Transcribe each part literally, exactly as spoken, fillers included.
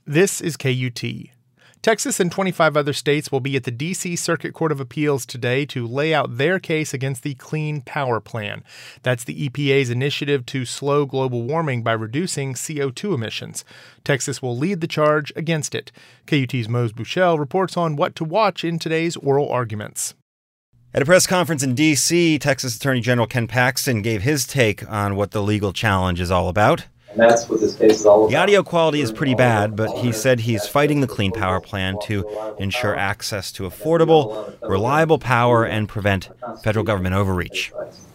This is K U T. Texas and twenty-five other states will be at the D C Circuit Court of Appeals today to lay out their case against the Clean Power Plan. That's the E P A's initiative to slow global warming by reducing C O two emissions. Texas will lead the charge against it. K U T's Mose Buchel reports on what to watch in today's oral arguments. At a press conference in D C, Texas Attorney General Ken Paxton gave his take on what the legal challenge is all about. And that's what this case is all about. The audio quality is pretty bad, but he said he's fighting the Clean Power Plan to ensure access to affordable, reliable power and prevent federal government overreach.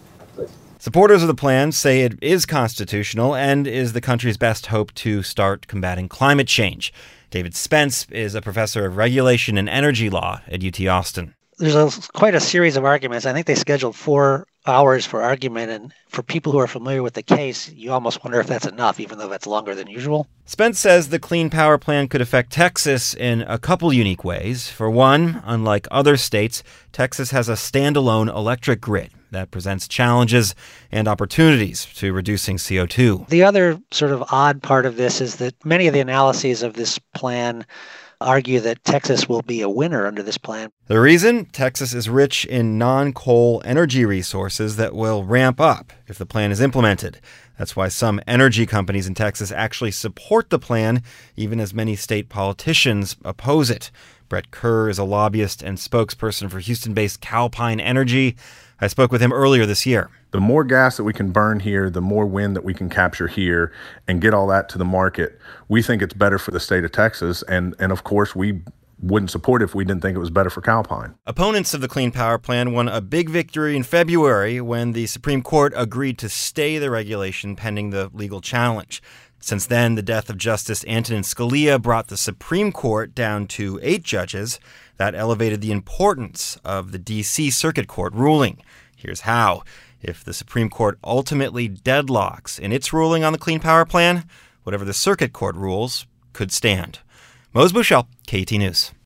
Supporters of the plan say it is constitutional and is the country's best hope to start combating climate change. David Spence is a professor of regulation and energy law at U T Austin. There's a, quite a series of arguments. I think they scheduled four hours for argument, and for people who are familiar with the case, you almost wonder if that's enough, even though that's longer than usual. Spence says the Clean Power Plan could affect Texas in a couple unique ways. For one, unlike other states, Texas has a standalone electric grid that presents challenges and opportunities to reducing C O two. The other sort of odd part of this is that many of the analyses of this plan argue that Texas will be a winner under this plan. The reason? Texas is rich in non-coal energy resources that will ramp up if the plan is implemented. That's why some energy companies in Texas actually support the plan, even as many state politicians oppose it. Brett Kerr is a lobbyist and spokesperson for Houston-based Calpine Energy. I spoke with him earlier this year. The more gas that we can burn here, the more wind that we can capture here and get all that to the market. We think it's better for the state of Texas. And, and of course, we wouldn't support it if we didn't think it was better for Calpine. Opponents of the Clean Power Plan won a big victory in February when the Supreme Court agreed to stay the regulation pending the legal challenge. Since then, the death of Justice Antonin Scalia brought the Supreme Court down to eight judges. That elevated the importance of the D C Circuit Court ruling. Here's how. If the Supreme Court ultimately deadlocks in its ruling on the Clean Power Plan, whatever the Circuit Court rules could stand. Mose Buchel, K U T News.